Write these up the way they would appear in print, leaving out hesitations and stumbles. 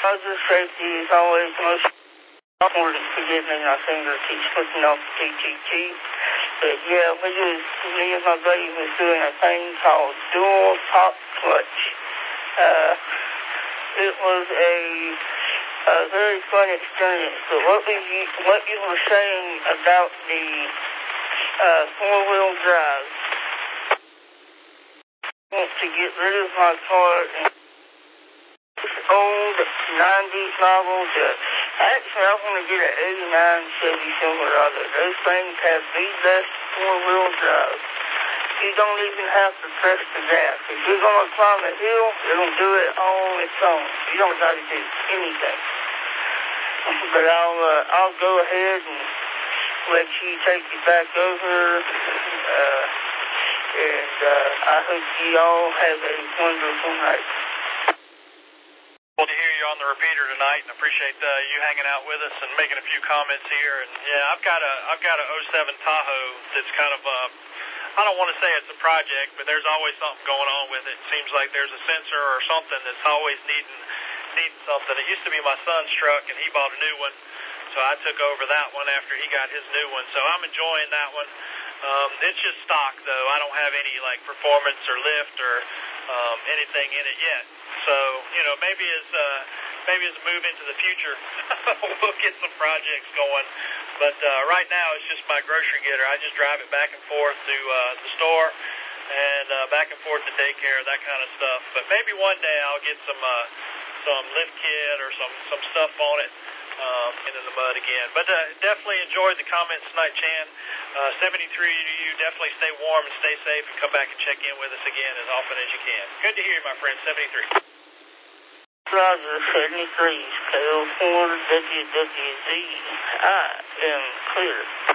Positive safety is always the most important. Forgive me, my finger keeps slipping off the TTT. But yeah, me and my buddy was doing a thing called dual top clutch. It was a very fun experience. But what you were saying about the four-wheel drive, I want to get rid of my car and this old 90s model. Actually, I want to get an 89 Chevy Silverado. Those things have the best four-wheel drive. You don't even have to press the gas. If you're going to climb a hill, it'll do it all on its own. You don't got to do anything. But I'll go ahead and let you take it back over. And I hope you all have a wonderful night. Well, to hear you on the repeater tonight, and appreciate you hanging out with us and making a few comments here. And yeah, I've got a '07 Tahoe that's kind of I don't want to say it's a project, but there's always something going on with it. It seems like there's a sensor or something that's always needing something. It used to be my son's truck, and he bought a new one, so I took over that one after he got his new one. So I'm enjoying that one. It's just stock, though. I don't have any like performance or lift or anything in it yet. So maybe as we move into the future, we'll get some projects going. But right now, it's just my grocery getter. I just drive it back and forth to the store and back and forth to daycare, that kind of stuff. But maybe one day I'll get some lift kit or some stuff on it into the mud again. But definitely enjoyed the comments tonight, Chan. 73 to you. Definitely stay warm and stay safe, and come back and check in with us again as often as you can. Good to hear you, my friend. 73. Roger, 73, scale 4 WWZ. I am clear.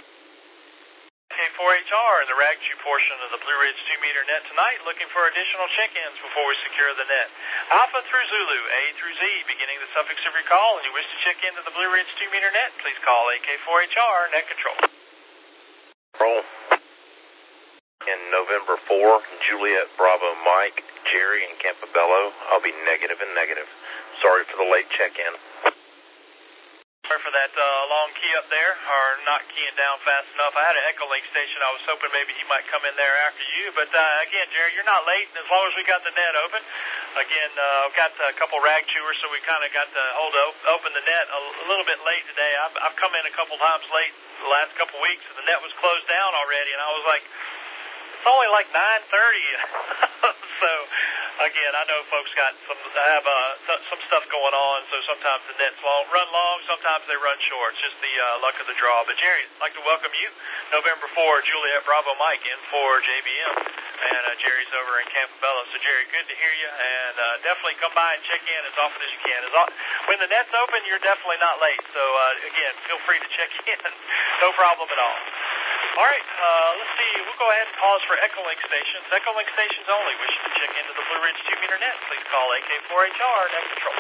K4HR in the Rag Chew portion of the Blue Ridge 2-meter net tonight, looking for additional check-ins before we secure the net. Alpha through Zulu, A through Z, beginning the suffix of your call, and you wish to check into the Blue Ridge 2-meter net, please call AK4HR, net control. Roll. In November 4, Juliet Bravo Mike, Jerry, and Campobello. I'll be negative and negative. Sorry for the late check-in. Sorry for that long key up there, or not keying down fast enough. I had an Echolink station. I was hoping maybe he might come in there after you. But again, Jerry, you're not late, and as long as we got the net open. Again, I've got a couple rag chewers, so we kind of got to open the net a little bit late today. I've come in a couple times late the last couple weeks, and the net was closed down already, and I was like, it's only like 9:30. So, again, I know folks have some stuff going on, so sometimes the nets run long, sometimes they run short. It's just the luck of the draw. But, Jerry, I'd like to welcome you, November 4, Juliet Bravo Mike, in for JBM. And Jerry's over in Campobello. So, Jerry, good to hear you, and definitely come by and check in as often as you can. When the net's open, you're definitely not late. So, again, feel free to check in. No problem at all. All right, let's see. We'll go ahead and pause for Echolink stations. Echolink stations only. Wishing to check into the Blue Ridge 2-meter net, please call AK4HR, net control.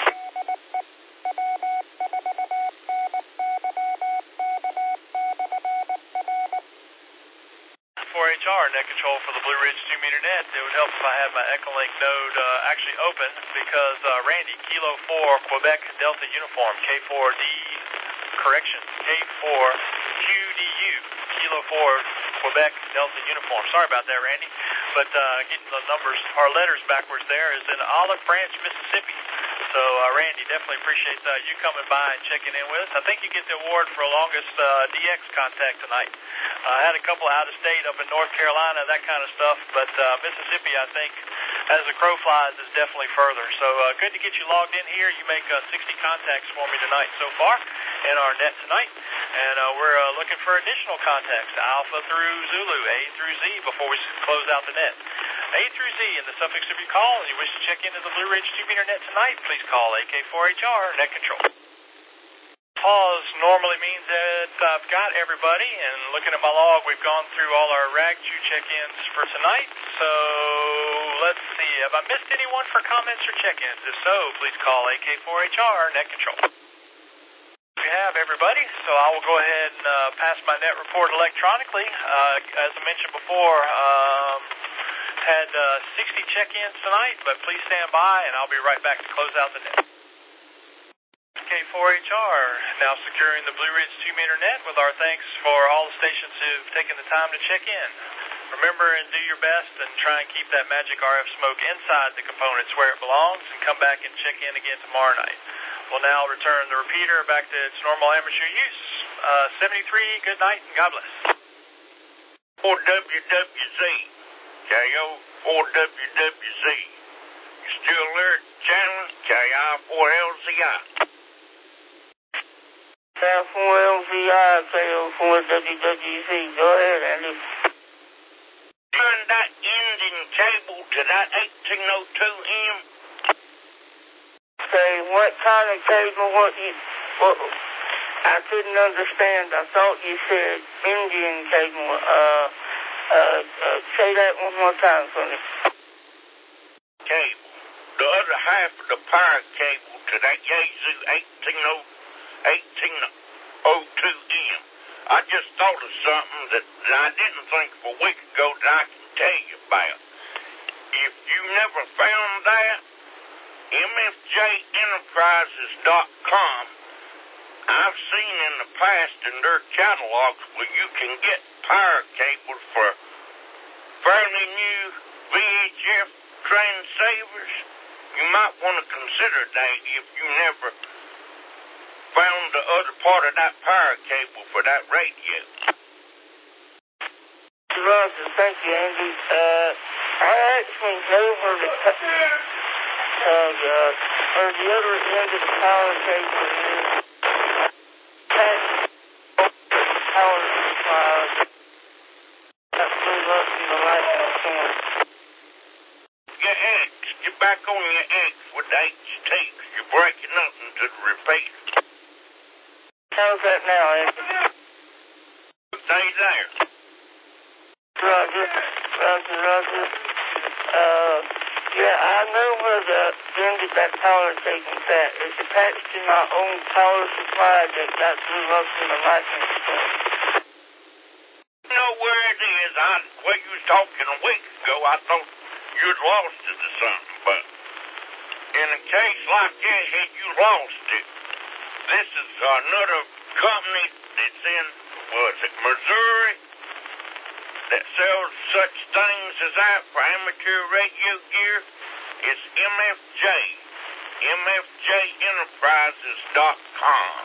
4HR, net control for the Blue Ridge 2-meter net. It would help if I had my Echolink node actually open, because Randy, Kilo 4, Quebec Delta Uniform, K4D, correction, K4QDU, Kilo 4, Quebec Delta Uniform. Sorry about that, Randy. But getting the numbers, our letters backwards there, is in Olive Branch, Mississippi. So, Randy, definitely appreciate you coming by and checking in with us. I think you get the award for longest DX contact tonight. I had a couple out of state up in North Carolina, that kind of stuff, but Mississippi, I think, as the crow flies, is definitely further. So, good to get you logged in here. You make 60 contacts for me tonight so far in our net tonight. And we're looking for additional contacts, Alpha through Zulu, A through Z, before we close out the net. A through Z in the suffix of your call, and you wish to check into the Blue Ridge 2-meter net tonight, please call AK4HR, net control. Pause normally means that I've got everybody, and looking at my log, we've gone through all our rag chew check-ins for tonight. So let's see, have I missed anyone for comments or check-ins? If so, please call AK4HR, net control. We have everybody, so I will go ahead and pass my net report electronically. As I mentioned before, had 60 check-ins tonight, but please stand by, and I'll be right back to close out the net. WB4HR, now securing the Blue Ridge 2-meter net with our thanks for all the stations who've taken the time to check in. Remember and do your best and try and keep that magic RF smoke inside the components where it belongs and come back and check in again tomorrow night. We'll now return the repeater back to its normal amateur use. 73, good night and God bless. 4WWZ, KO 4WWZ. You still there, Chandler? KI4LZI. KI4LZI, KO4WWZ. Go ahead, Andy. Turn that engine cable to that 1802M. Say, what kind of cable? What? I couldn't understand. I thought you said Indian cable. Say that one more time for me. Cable. The other half of the power cable to that Yaesu 1802M. I just thought of something that I didn't think of a week ago that I can tell you about. If you never found that, MFJenterprises.com, I've seen in the past in their catalogs where you can get power cables for fairly new VHF transceivers. You might want to consider that if you never found the other part of that power cable for that radio. Roger, thank you, Andy. I actually know where the other end of the power cable is. Power supply. That blew up in the lightning storm. Your X, get back on your X with the HT. You're breaking up into the repeater. How's that now, Andy? Stay there. Roger. Yeah, I know where the end of that power cable's at. It's attached to my own power supply that got blew up in the lightning storm. You know where it is. When you was talking a week ago, I thought you'd lost it or something, but in a case like that, had you lost it, this is another company that's in, Missouri, that sells such things as that for amateur radio gear. It's MFJ, MFJenterprises.com.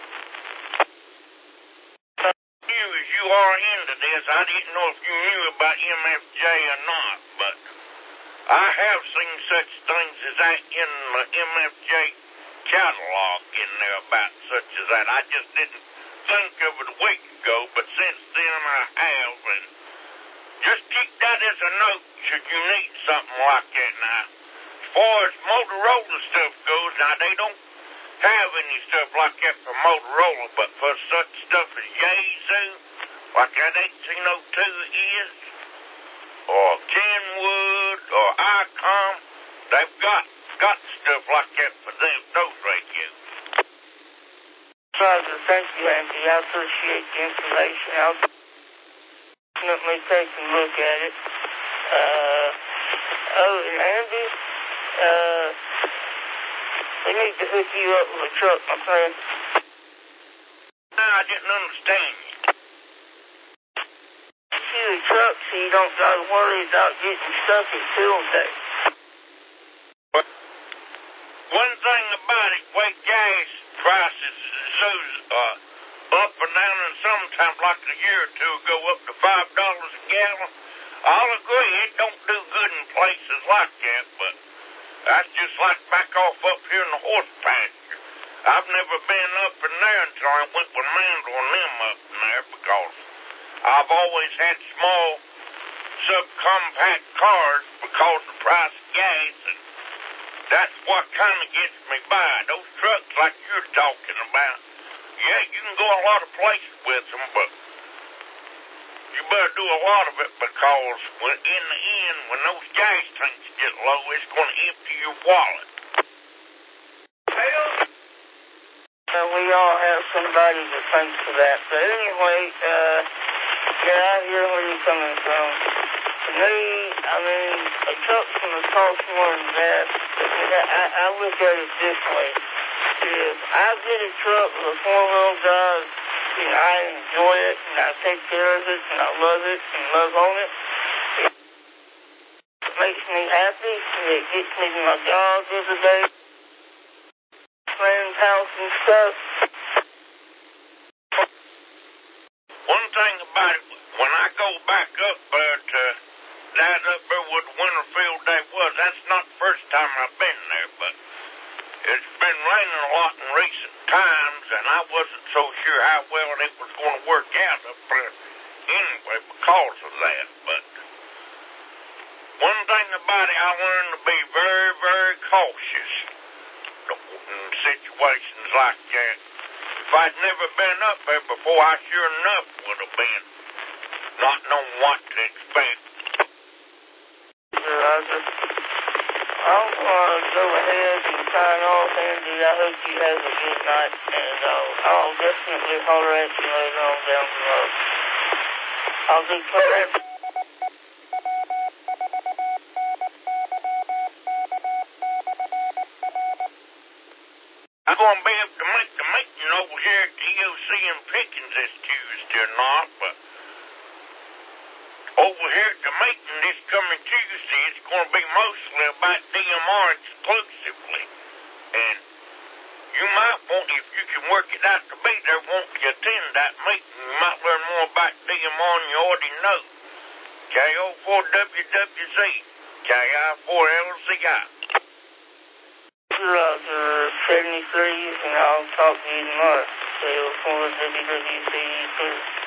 As you are into this, I didn't know if you knew about MFJ or not, but I have seen such things as that in the MFJ catalog in there about such as that. I just didn't think of it a week ago, but since then I have, and just keep that as a note should you need something like that. Now, as far as Motorola stuff goes, now they don't have any stuff like that for Motorola, but for such stuff as Yaesu, like that 1802 is, or Kenwood, or ICOM, they've got stuff like that for them, those radios. Roger, thank you, Andy. I appreciate the information. I'll definitely take a look at it. And Andy, we need to hook you up with a truck, my friend. No, I didn't understand you. You a truck so you don't got to worry about getting stuck at field day. One thing about it, way gas prices goes up and down, and sometimes, like a year or two, go up to $5 a gallon. I'll agree, it don't do good in places like that, but that's just like back off up here in the horse pasture. I've never been up in there until I went with Mandel and them up in there, because I've always had small subcompact cars because of the price of gas, and that's what kind of gets me by. Those trucks like you're talking about, yeah, you can go a lot of places with them, but you better do a lot of it, because in the end, when those gas tanks get low, it's going to empty your wallet. We all have somebody that thinks of that. But anyway, yeah, I hear where you're coming from. To me, I mean, a truck's going to cost more than that. I look at it this way. If I get a truck with a four-wheel drive, and I enjoy it, and I take care of it, and I love it, and love on it, it makes me happy, and it gets me to my job every day, friend's house and stuff. One thing about it, when I go back up there to that up there where the Winterfield Day was, that's not the first time I've been there, but it's been raining a lot in recent times, and I wasn't so sure how well it was going to work out up there anyway because of that. But one thing about it, I learned to be very, very cautious in situations like that. If I'd never been up there before, I sure enough would have been not knowing what to expect. Roger. I'm going to go ahead and sign off, Andy. I hope you have a good night, and I'll definitely holler at you later on down the road. I'll be clear. I'm going to be able to make the meeting over here at the EOC in Pickens this Tuesday or not, but over here at the meeting this coming Tuesday, it's going to be mostly about DMR exclusively. And you might want, if you can work it out to be there, won't you attend that meeting? You might learn more about DMR than you already know. KO4WWZ, KI4LCI. Roger, 73, and I'll talk to you tomorrow. KO4WWZ,